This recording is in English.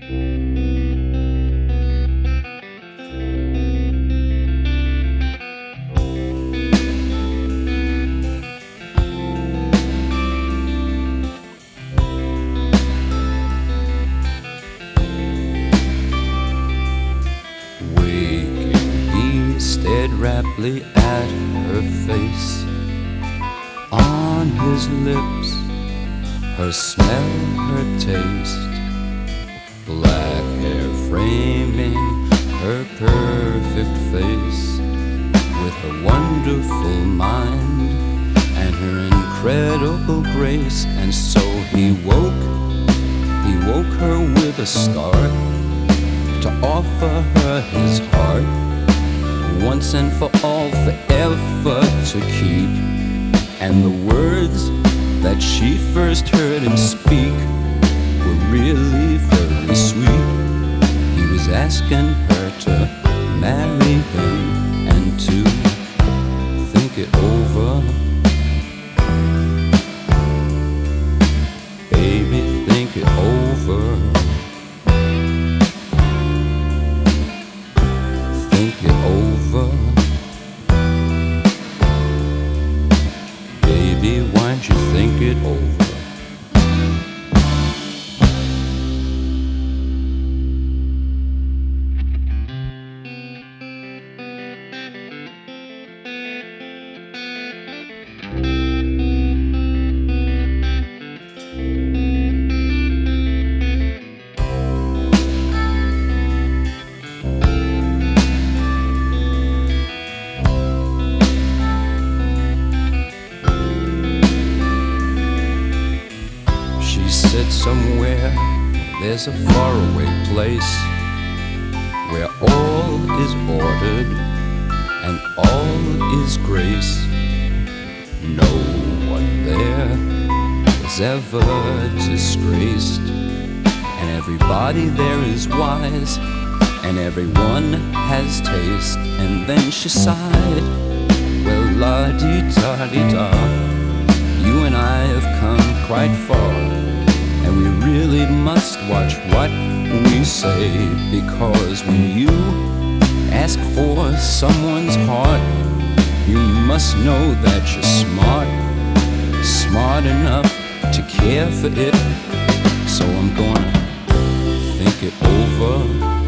Stared raptly at her face, on his lips, her smell, her taste, black hair framing her perfect face, with her wonderful mind and her incredible grace. And so he woke her with a start to offer her his heart, once and for all, forever to keep. And the words that she first heard him speak were really very sweet. He was asking her to marry him and to think it over. Baby, think it over. Think it over. Baby, why don't you think it over? Somewhere there's a faraway place where all is ordered and all is grace. No one there is ever disgraced, and everybody there is wise, and everyone has taste. And then she sighed, well, la-dee-da-dee-da, you and I have come quite far, and we really must watch what we say, because when you ask for someone's heart, you must know that you're smart enough to care for it. So I'm gonna think it over.